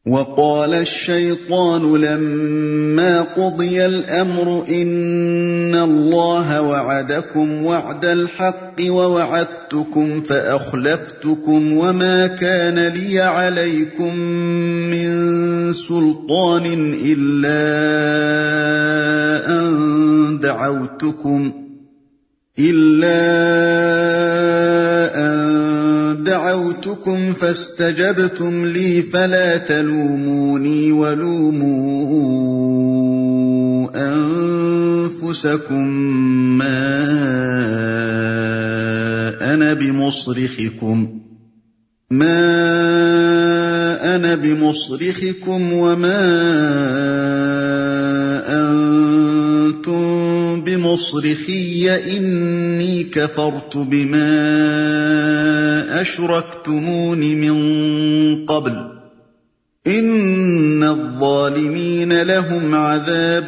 وقال الشيطان لما قضي الأمر إن الله وعدكم وعد الحق ووعدتكم فأخلفتكم وما كان لي عليكم من سلطان إلا أن دعوتكم فاستجبتم لي فلا تلوموني ولوموا أنفسكم ما أنا بمصرخكم وما أنتم بمصرخي إني كفرت بما أشركتمون من قبل إن الظالمين لهم عذاب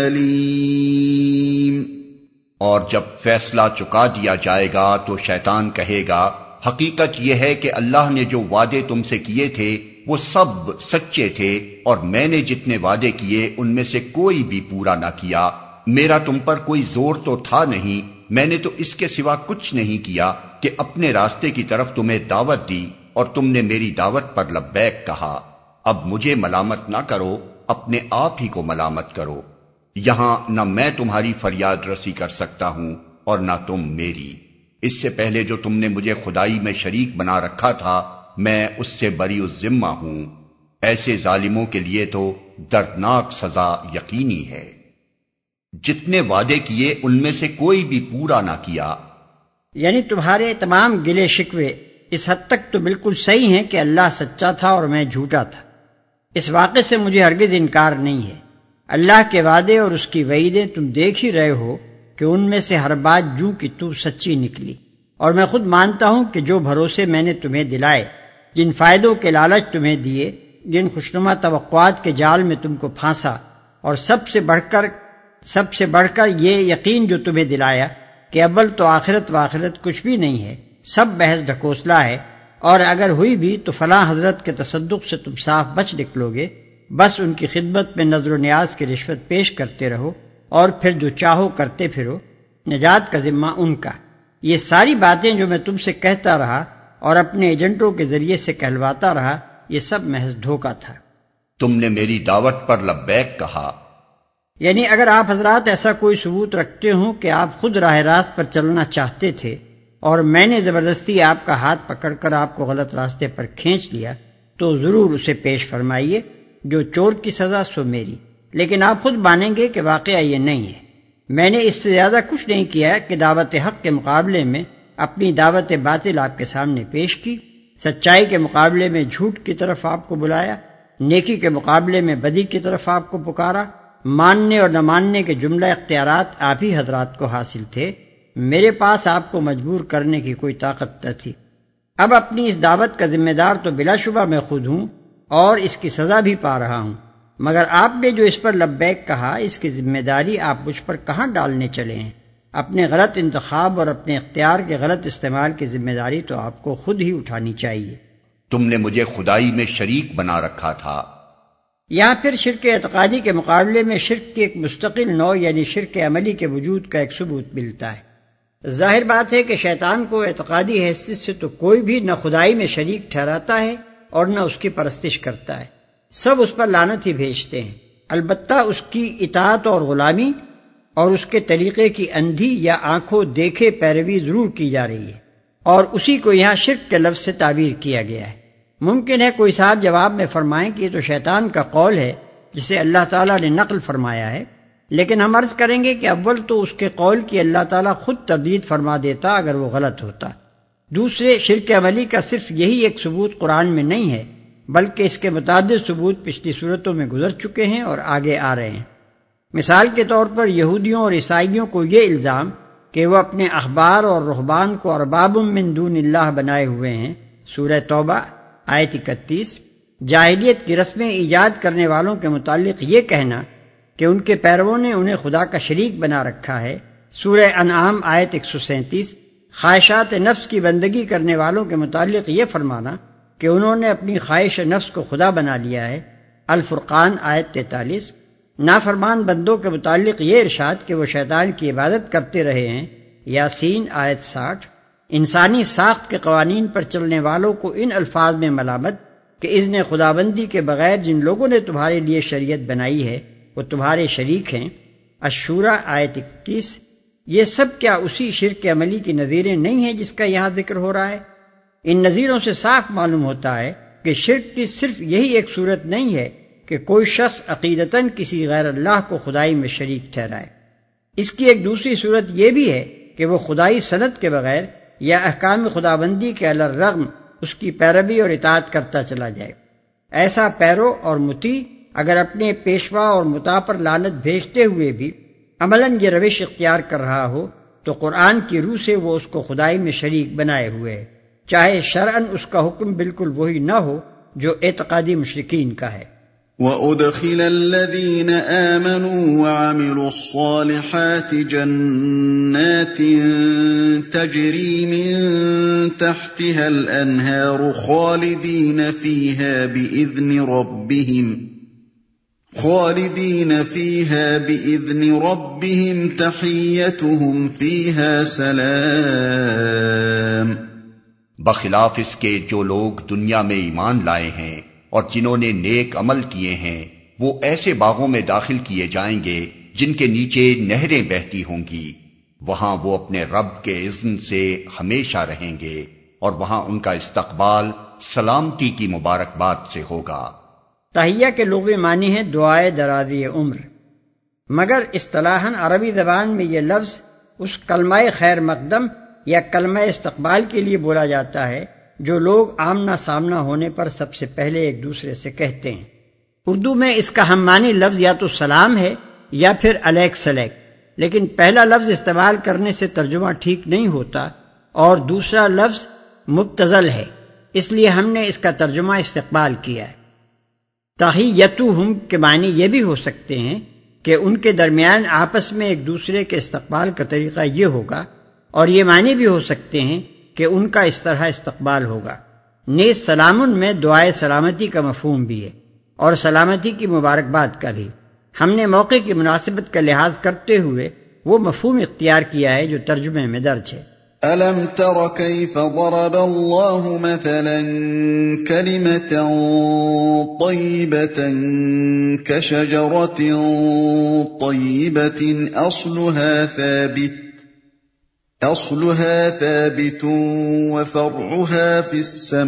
أليم۔ اور جب فیصلہ چکا دیا جائے گا تو شیطان کہے گا حقیقت یہ ہے کہ اللہ نے جو وعدے تم سے کیے تھے وہ سب سچے تھے، اور میں نے جتنے وعدے کیے ان میں سے کوئی بھی پورا نہ کیا۔ میرا تم پر کوئی زور تو تھا نہیں، میں نے تو اس کے سوا کچھ نہیں کیا کہ اپنے راستے کی طرف تمہیں دعوت دی اور تم نے میری دعوت پر لبیک کہا۔ اب مجھے ملامت نہ کرو، اپنے آپ ہی کو ملامت کرو۔ یہاں نہ میں تمہاری فریاد رسی کر سکتا ہوں اور نہ تم میری۔ اس سے پہلے جو تم نے مجھے خدائی میں شریک بنا رکھا تھا میں اس سے بری الذمہ ہوں۔ ایسے ظالموں کے لیے تو دردناک سزا یقینی ہے۔ جتنے وعدے کیے ان میں سے کوئی بھی پورا نہ کیا۔ یعنی تمہارے تمام گلے شکوے اس حد تک تو بالکل صحیح ہیں کہ اللہ سچا تھا اور میں جھوٹا تھا۔ اس واقعے سے مجھے ہرگز انکار نہیں ہے۔ اللہ کے وعدے اور اس کی وعیدیں تم دیکھ ہی رہے ہو کہ ان میں سے ہر بات جوں کی تو سچی نکلی، اور میں خود مانتا ہوں کہ جو بھروسے میں نے تمہیں دلائے، جن فائدوں کے لالچ تمہیں دیے، جن خوشنما توقعات کے جال میں تم کو پھانسا، اور سب سے بڑھ کر یہ یقین جو تمہیں دلایا کہ اول تو آخرت و آخرت کچھ بھی نہیں ہے، سب محض ڈھکوسلا ہے، اور اگر ہوئی بھی تو فلاں حضرت کے تصدق سے تم صاف بچ نکلو گے۔ بس ان کی خدمت میں نظر و نیاز کی رشوت پیش کرتے رہو اور پھر جو چاہو کرتے پھرو، نجات کا ذمہ ان کا۔ یہ ساری باتیں جو میں تم سے کہتا رہا اور اپنے ایجنٹوں کے ذریعے سے کہلواتا رہا، یہ سب محض دھوکہ تھا۔ تم نے میری دعوت پر لبیک کہا، یعنی اگر آپ حضرات ایسا کوئی ثبوت رکھتے ہوں کہ آپ خود راہ راست پر چلنا چاہتے تھے اور میں نے زبردستی آپ کا ہاتھ پکڑ کر آپ کو غلط راستے پر کھینچ لیا، تو ضرور اسے پیش فرمائیے، جو چور کی سزا سو میری۔ لیکن آپ خود مانیں گے کہ واقعہ یہ نہیں ہے۔ میں نے اس سے زیادہ کچھ نہیں کیا کہ دعوت حق کے مقابلے میں اپنی دعوت باطل آپ کے سامنے پیش کی، سچائی کے مقابلے میں جھوٹ کی طرف آپ کو بلایا، نیکی کے مقابلے میں بدی کی طرف آپ کو پکارا۔ ماننے اور نہ ماننے کے جملہ اختیارات آپ ہی حضرات کو حاصل تھے، میرے پاس آپ کو مجبور کرنے کی کوئی طاقت نہ تھی۔ اب اپنی اس دعوت کا ذمہ دار تو بلا شبہ میں خود ہوں اور اس کی سزا بھی پا رہا ہوں، مگر آپ نے جو اس پر لبیک کہا، اس کی ذمہ داری آپ مجھ پر کہاں ڈالنے چلے ہیں؟ اپنے غلط انتخاب اور اپنے اختیار کے غلط استعمال کی ذمہ داری تو آپ کو خود ہی اٹھانی چاہیے۔ تم نے مجھے خدائی میں شریک بنا رکھا تھا۔ یہاں پھر شرک اعتقادی کے مقابلے میں شرک کی ایک مستقل نوع یعنی شرک عملی کے وجود کا ایک ثبوت ملتا ہے۔ ظاہر بات ہے کہ شیطان کو اعتقادی حیثیت سے تو کوئی بھی نہ خدائی میں شریک ٹھہراتا ہے اور نہ اس کی پرستش کرتا ہے، سب اس پر لعنت ہی بھیجتے ہیں۔ البتہ اس کی اطاعت اور غلامی اور اس کے طریقے کی اندھی یا آنکھوں دیکھے پیروی ضرور کی جا رہی ہے، اور اسی کو یہاں شرک کے لفظ سے تعبیر کیا گیا ہے۔ ممکن ہے کوئی صاحب جواب میں فرمائیں کہ یہ تو شیطان کا قول ہے جسے اللہ تعالیٰ نے نقل فرمایا ہے، لیکن ہم عرض کریں گے کہ اول تو اس کے قول کی اللہ تعالیٰ خود تردید فرما دیتا اگر وہ غلط ہوتا۔ دوسرے، شرک عملی کا صرف یہی ایک ثبوت قرآن میں نہیں ہے، بلکہ اس کے متعدد ثبوت پچھلی صورتوں میں گزر چکے ہیں اور آگے آ رہے ہیں۔ مثال کے طور پر یہودیوں اور عیسائیوں کو یہ الزام کہ وہ اپنے احبار اور رہبان کو ارباب من دون اللہ بنائے ہوئے ہیں، سورہ توبہ آیت 31۔ جاہلیت کی رسمیں ایجاد کرنے والوں کے متعلق یہ کہنا کہ ان کے پیرووں نے انہیں خدا کا شریک بنا رکھا ہے، سورہ انعام آیت 137۔ خواہشات نفس کی بندگی کرنے والوں کے متعلق یہ فرمانا کہ انہوں نے اپنی خواہش نفس کو خدا بنا لیا ہے۔ الفرقان آیت 43۔ نافرمان بندوں کے متعلق یہ ارشاد کہ وہ شیطان کی عبادت کرتے رہے ہیں، یاسین آیت 60۔ انسانی ساخت کے قوانین پر چلنے والوں کو ان الفاظ میں ملامت کہ اذن خداوندی کے بغیر جن لوگوں نے تمہارے لیے شریعت بنائی ہے وہ تمہارے شریک ہیں، الشورى آیت 21۔ یہ سب کیا اسی شرک عملی کی نظیریں نہیں ہیں جس کا یہاں ذکر ہو رہا ہے؟ ان نظیروں سے صاف معلوم ہوتا ہے کہ شرک کی صرف یہی ایک صورت نہیں ہے کہ کوئی شخص عقیدتاً کسی غیر اللہ کو خدائی میں شریک ٹھہرائے۔ اس کی ایک دوسری صورت یہ بھی ہے کہ وہ خدائی سند کے بغیر یا احکام خداوندی کے علی الرغم اس کی پیروی اور اطاعت کرتا چلا جائے۔ ایسا پیرو اور مطیع اگر اپنے پیشوا اور مطاع پر لعنت بھیجتے ہوئے بھی عملاً یہ روش اختیار کر رہا ہو تو قرآن کی روح سے وہ اس کو خدائی میں شریک بنائے ہوئے ہے، چاہے شرعاً اس کا حکم بالکل وہی نہ ہو جو اعتقادی مشرکین کا ہے۔ وَأُدْخِلَ الَّذِينَ آمَنُوا وَعَمِلُوا الصَّالِحَاتِ جَنَّاتٍ تَجْرِي مِن تَحْتِهَا الْأَنْهَارُ خَالِدِينَ فِيهَا بِإِذْنِ رَبِّهِمْ تَحِيَّتُهُمْ فِيهَا سَلَامٌ۔ بخلاف اس کے جو لوگ دنیا میں ایمان لائے ہیں اور جنہوں نے نیک عمل کیے ہیں وہ ایسے باغوں میں داخل کیے جائیں گے جن کے نیچے نہریں بہتی ہوں گی، وہاں وہ اپنے رب کے اذن سے ہمیشہ رہیں گے اور وہاں ان کا استقبال سلامتی کی مبارکباد سے ہوگا۔ تحیہ کے لغوی معنی ہے دعائے درازی عمر، مگر اصطلاحاً عربی زبان میں یہ لفظ اس کلمہ خیر مقدم یا کلمہ استقبال کے لیے بولا جاتا ہے جو لوگ آمنا سامنا ہونے پر سب سے پہلے ایک دوسرے سے کہتے ہیں۔ اردو میں اس کا ہم معنی لفظ یا تو سلام ہے یا پھر علیک سلیک، لیکن پہلا لفظ استعمال کرنے سے ترجمہ ٹھیک نہیں ہوتا اور دوسرا لفظ مبتذل ہے، اس لیے ہم نے اس کا ترجمہ استقبال کیا ہے۔ تحیتہم کے معنی یہ بھی ہو سکتے ہیں کہ ان کے درمیان آپس میں ایک دوسرے کے استقبال کا طریقہ یہ ہوگا، اور یہ معنی بھی ہو سکتے ہیں کہ ان کا اس طرح استقبال ہوگا۔ نیز سلامن میں دعائے سلامتی کا مفہوم بھی ہے اور سلامتی کی مبارکباد کا بھی۔ ہم نے موقع کی مناسبت کا لحاظ کرتے ہوئے وہ مفہوم اختیار کیا ہے جو ترجمے میں درج ہے۔ أَلَمْ تَرَ كَيْفَ ضَرَبَ اللَّهُ مَثَلًا كَلِمَةً طَيِّبَةً كَشَجَرَةٍ طَيِّبَةٍ أَصْلُهَا ثَابِتٌ وَفَرْعُهَا فِي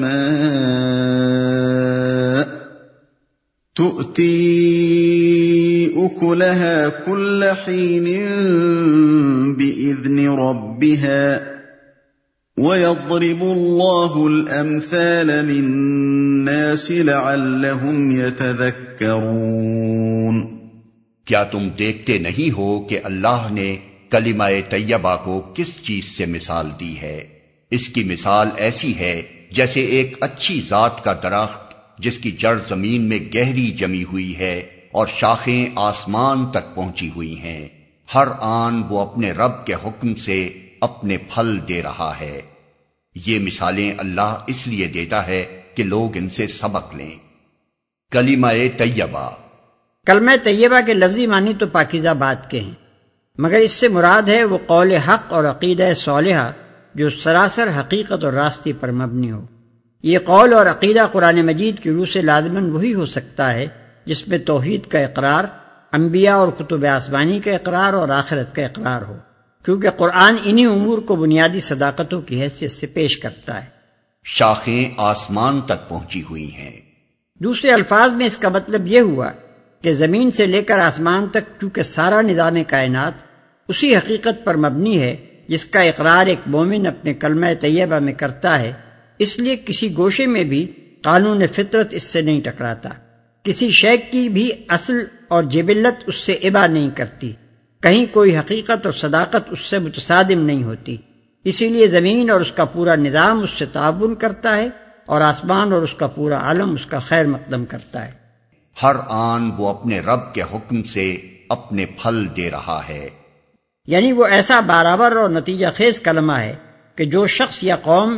السَّمَاءِ تُؤْتِي أُكُلَهَا كُلَّ حِينٍ بِإِذْنِ رَبِّهَا وَيَضْرِبُ اللَّهُ الْأَمْثَالَ لِلنَّاسِ لَعَلَّهُمْ يَتَذَكَّرُونَ۔ کیا تم دیکھتے نہیں ہو کہ اللہ نے کلمہ طیبہ کو کس چیز سے مثال دی ہے؟ اس کی مثال ایسی ہے جیسے ایک اچھی ذات کا درخت جس کی جڑ زمین میں گہری جمی ہوئی ہے اور شاخیں آسمان تک پہنچی ہوئی ہیں، ہر آن وہ اپنے رب کے حکم سے اپنے پھل دے رہا ہے۔ یہ مثالیں اللہ اس لیے دیتا ہے کہ لوگ ان سے سبق لیں۔ کلمہ طیبہ، کلمہ طیبہ کے لفظی معنی تو پاکیزہ بات کے ہیں، مگر اس سے مراد ہے وہ قول حق اور عقیدہ صالحہ جو سراسر حقیقت اور راستی پر مبنی ہو۔ یہ قول اور عقیدہ قرآن مجید کی روح سے لازماً وہی ہو سکتا ہے جس میں توحید کا اقرار، انبیاء اور کتب آسمانی کا اقرار اور آخرت کا اقرار ہو، کیونکہ قرآن انہی امور کو بنیادی صداقتوں کی حیثیت سے پیش کرتا ہے۔ شاخیں آسمان تک پہنچی ہوئی ہیں۔ دوسرے الفاظ میں اس کا مطلب یہ ہوا کہ زمین سے لے کر آسمان تک چونکہ سارا نظام کائنات اسی حقیقت پر مبنی ہے جس کا اقرار ایک مومن اپنے کلمہ طیبہ میں کرتا ہے، اس لیے کسی گوشے میں بھی قانون فطرت اس سے نہیں ٹکراتا، کسی شے کی بھی اصل اور جبلت اس سے ابا نہیں کرتی، کہیں کوئی حقیقت اور صداقت اس سے متصادم نہیں ہوتی، اسی لیے زمین اور اس کا پورا نظام اس سے تعاون کرتا ہے اور آسمان اور اس کا پورا عالم اس کا خیر مقدم کرتا ہے۔ ہر آن وہ اپنے رب کے حکم سے اپنے پھل دے رہا ہے، یعنی وہ ایسا برابر اور نتیجہ خیز کلمہ ہے کہ جو شخص یا قوم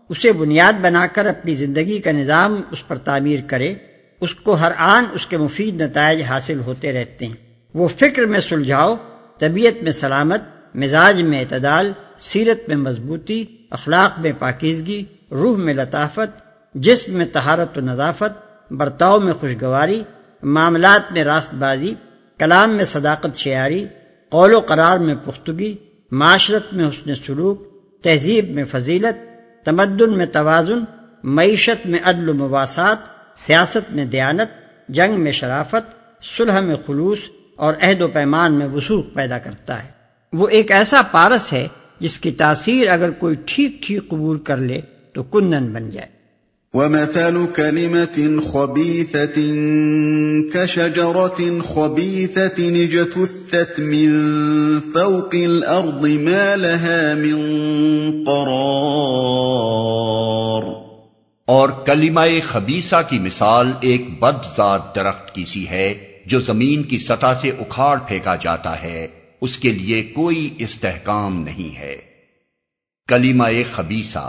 اسے بنیاد بنا کر اپنی زندگی کا نظام اس پر تعمیر کرے، اس کو ہر آن اس کے مفید نتائج حاصل ہوتے رہتے ہیں۔ وہ فکر میں سلجھاؤ، طبیعت میں سلامت، مزاج میں اعتدال، سیرت میں مضبوطی، اخلاق میں پاکیزگی، روح میں لطافت، جسم میں طہارت و نظافت، برتاؤ میں خوشگواری، معاملات میں راست بازی، کلام میں صداقت شعاری، قول و قرار میں پختگی، معاشرت میں حسن سلوک، تہذیب میں فضیلت، تمدن میں توازن، معیشت میں عدل و مواسات، سیاست میں دیانت، جنگ میں شرافت، صلح میں خلوص اور عہد و پیمان میں وثوق پیدا کرتا ہے۔ وہ ایک ایسا پارس ہے جس کی تاثیر اگر کوئی ٹھیک ٹھیک قبول کر لے تو کندن بن جائے۔ وَمَثَلُ كَلِمَةٍ خَبِيثَةٍ كَشَجَرَةٍ خَبِيثَةٍ اجْتُثَّتْ مِنْ فَوْقِ الْأَرْضِ مَا لَهَا مِنْ قَرَارٍ۔ اور کلمہ خبیثہ کی مثال ایک بدذات درخت کی سی ہے جو زمین کی سطح سے اکھاڑ پھینکا جاتا ہے، اس کے لیے کوئی استحکام نہیں ہے۔ کلمہ خبیثہ،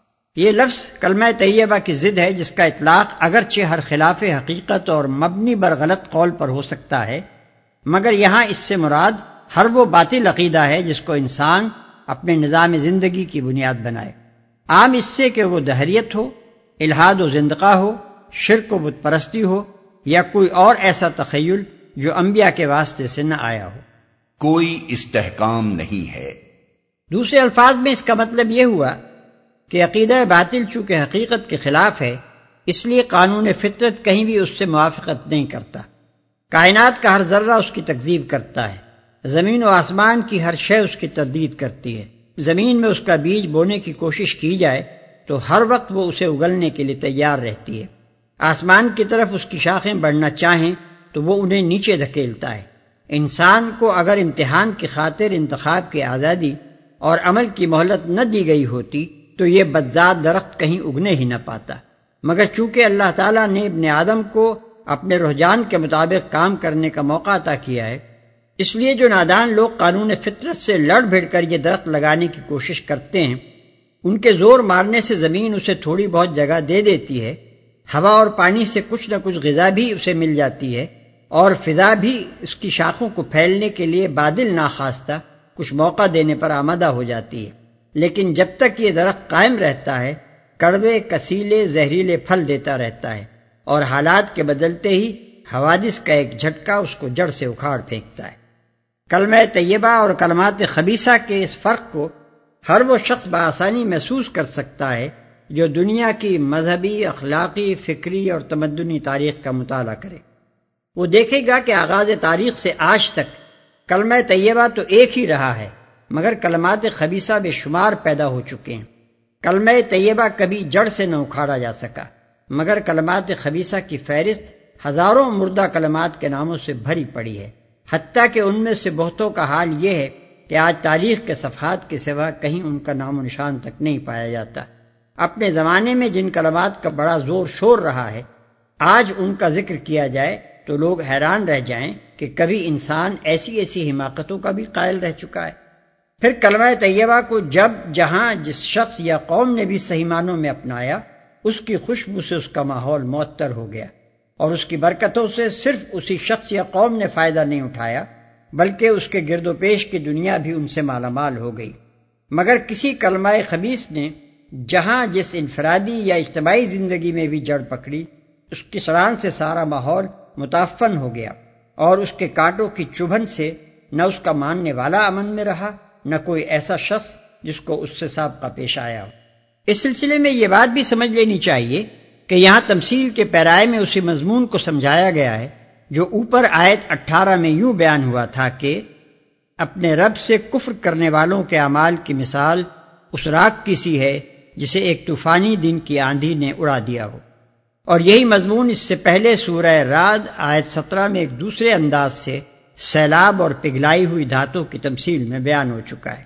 یہ لفظ کلمہ طیبہ کی ضد ہے، جس کا اطلاق اگرچہ ہر خلاف حقیقت اور مبنی بر غلط قول پر ہو سکتا ہے، مگر یہاں اس سے مراد ہر وہ باطل عقیدہ ہے جس کو انسان اپنے نظام زندگی کی بنیاد بنائے، عام اس سے کہ وہ دہریت ہو، الحاد و زندقہ ہو، شرک و بت پرستی ہو، یا کوئی اور ایسا تخیل جو انبیاء کے واسطے سے نہ آیا ہو۔ کوئی استحکام نہیں ہے۔ دوسرے الفاظ میں اس کا مطلب یہ ہوا کہ عقیدہ باطل چونکہ حقیقت کے خلاف ہے، اس لیے قانون فطرت کہیں بھی اس سے موافقت نہیں کرتا۔ کائنات کا ہر ذرہ اس کی تکذیب کرتا ہے، زمین و آسمان کی ہر شے اس کی تردید کرتی ہے۔ زمین میں اس کا بیج بونے کی کوشش کی جائے تو ہر وقت وہ اسے اگلنے کے لیے تیار رہتی ہے۔ آسمان کی طرف اس کی شاخیں بڑھنا چاہیں تو وہ انہیں نیچے دھکیلتا ہے۔ انسان کو اگر امتحان کی خاطر انتخاب کی آزادی اور عمل کی مہلت نہ دی گئی ہوتی تو یہ بدذات درخت کہیں اگنے ہی نہ پاتا، مگر چونکہ اللہ تعالیٰ نے ابن آدم کو اپنے رجحان کے مطابق کام کرنے کا موقع عطا کیا ہے، اس لیے جو نادان لوگ قانون فطرت سے لڑ بھڑ کر یہ درخت لگانے کی کوشش کرتے ہیں، ان کے زور مارنے سے زمین اسے تھوڑی بہت جگہ دے دیتی ہے، ہوا اور پانی سے کچھ نہ کچھ غذا بھی اسے مل جاتی ہے، اور فضا بھی اس کی شاخوں کو پھیلنے کے لیے بادل ناخواستہ کچھ موقع دینے پر آمادہ ہو جاتی ہے، لیکن جب تک یہ درخت قائم رہتا ہے کڑوے کسیلے زہریلے پھل دیتا رہتا ہے، اور حالات کے بدلتے ہی حوادث کا ایک جھٹکا اس کو جڑ سے اکھاڑ پھینکتا ہے۔ کلمہ طیبہ اور کلمات خبیثہ کے اس فرق کو ہر وہ شخص بآسانی محسوس کر سکتا ہے جو دنیا کی مذہبی، اخلاقی، فکری اور تمدنی تاریخ کا مطالعہ کرے۔ وہ دیکھے گا کہ آغاز تاریخ سے آج تک کلمہ طیبہ تو ایک ہی رہا ہے، مگر کلمات خبیثہ بے شمار پیدا ہو چکے ہیں۔ کلمہ طیبہ کبھی جڑ سے نہ اکھاڑا جا سکا، مگر کلمات خبیثہ کی فہرست ہزاروں مردہ کلمات کے ناموں سے بھری پڑی ہے، حتیٰ کہ ان میں سے بہتوں کا حال یہ ہے کہ آج تاریخ کے صفحات کے سوا کہیں ان کا نام و نشان تک نہیں پایا جاتا۔ اپنے زمانے میں جن کلمات کا بڑا زور شور رہا ہے، آج ان کا ذکر کیا جائے تو لوگ حیران رہ جائیں کہ کبھی انسان ایسی ایسی حماقتوں کا بھی قائل رہ چکا ہے۔ پھر کلمہ طیبہ کو جب جہاں جس شخص یا قوم نے بھی صحیح معنوں میں اپنایا، اس کی خوشبو سے اس کا ماحول معطر ہو گیا، اور اس کی برکتوں سے صرف اسی شخص یا قوم نے فائدہ نہیں اٹھایا بلکہ اس کے گرد و پیش کی دنیا بھی ان سے مالا مال ہو گئی۔ مگر کسی کلمہ خبیث نے جہاں جس انفرادی یا اجتماعی زندگی میں بھی جڑ پکڑی، اس کی سڑان سے سارا ماحول متعفن ہو گیا، اور اس کے کانٹوں کی چبھن سے نہ اس کا ماننے والا امن میں رہا، نہ کوئی ایسا شخص جس کو اس سے سابقہ پیش آیا ہو۔ اس سلسلے میں یہ بات بھی سمجھ لینی چاہیے کہ یہاں تمثیل کے پیرائے میں اسی مضمون کو سمجھایا گیا ہے جو اوپر آیت 18 میں یوں بیان ہوا تھا کہ اپنے رب سے کفر کرنے والوں کے اعمال کی مثال اس راکھ کی سی ہے جسے ایک طوفانی دن کی آندھی نے اڑا دیا ہو، اور یہی مضمون اس سے پہلے سورہ رعد آیت 17 میں ایک دوسرے انداز سے سیلاب اور پگھلائی ہوئی دھاتوں کی تمثیل میں بیان ہو چکا ہے۔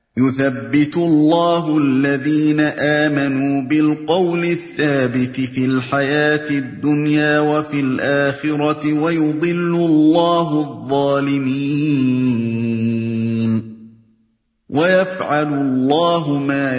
يثبت الله الذين آمنوا بالقول الثابت في الحياة الدنيا وفي الآخرة ويضل الله الظالمين۔ وَيَفْعَلُ اللَّهُ مَا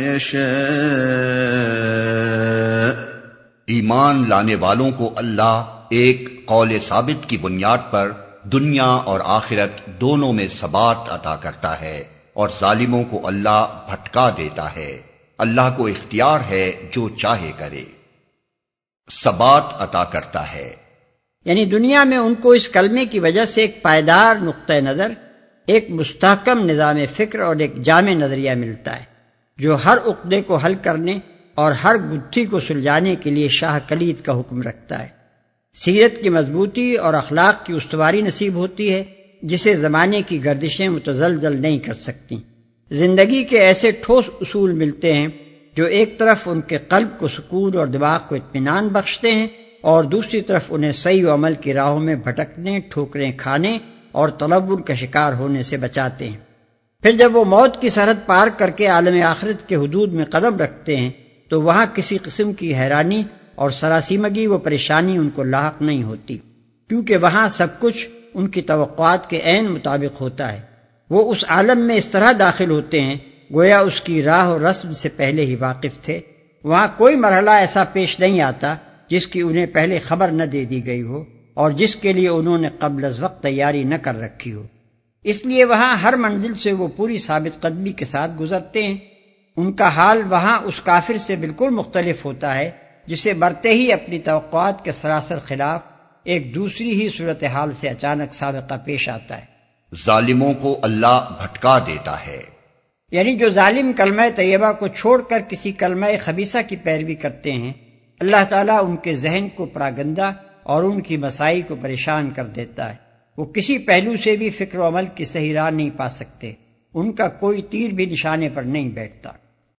يَشَاءُ۔ ایمان لانے والوں کو اللہ ایک قول ثابت کی بنیاد پر دنیا اور آخرت دونوں میں ثبات عطا کرتا ہے، اور ظالموں کو اللہ بھٹکا دیتا ہے۔ اللہ کو اختیار ہے جو چاہے کرے۔ ثبات عطا کرتا ہے یعنی دنیا میں ان کو اس کلمے کی وجہ سے ایک پائیدار نقطہ نظر، ایک مستحکم نظام فکر اور ایک جامع نظریہ ملتا ہے جو ہر عقدے کو حل کرنے اور ہر گتھی کو سلجھانے کے لیے شاہ کلید کا حکم رکھتا ہے۔ سیرت کی مضبوطی اور اخلاق کی استواری نصیب ہوتی ہے جسے زمانے کی گردشیں متزلزل نہیں کر سکتی۔ زندگی کے ایسے ٹھوس اصول ملتے ہیں جو ایک طرف ان کے قلب کو سکون اور دماغ کو اطمینان بخشتے ہیں، اور دوسری طرف انہیں صحیح و عمل کی راہوں میں بھٹکنے، ٹھوکریں کھانے اور تلون کا شکار ہونے سے بچاتے ہیں۔ پھر جب وہ موت کی سرحد پار کر کے عالم آخرت کے حدود میں قدم رکھتے ہیں تو وہاں کسی قسم کی حیرانی اور سراسیمگی و پریشانی ان کو لاحق نہیں ہوتی، کیونکہ وہاں سب کچھ ان کی توقعات کے عین مطابق ہوتا ہے۔ وہ اس عالم میں اس طرح داخل ہوتے ہیں گویا اس کی راہ و رسم سے پہلے ہی واقف تھے۔ وہاں کوئی مرحلہ ایسا پیش نہیں آتا جس کی انہیں پہلے خبر نہ دے دی گئی ہو اور جس کے لیے انہوں نے قبل از وقت تیاری نہ کر رکھی ہو۔ اس لیے وہاں ہر منزل سے وہ پوری ثابت قدمی کے ساتھ گزرتے ہیں۔ ان کا حال وہاں اس کافر سے بالکل مختلف ہوتا ہے جسے مرتے ہی اپنی توقعات کے سراسر خلاف ایک دوسری ہی صورتحال سے اچانک سابقہ پیش آتا ہے۔ ظالموں کو اللہ بھٹکا دیتا ہے، یعنی جو ظالم کلمہ طیبہ کو چھوڑ کر کسی کلمہ خبیثہ کی پیروی کرتے ہیں، اللہ تعالیٰ ان کے ذہن کو پراگندہ اور ان کی مسائی کو پریشان کر دیتا ہے۔ وہ کسی پہلو سے بھی فکر و عمل کی صحیح راہ نہیں پا سکتے، ان کا کوئی تیر بھی نشانے پر نہیں بیٹھتا۔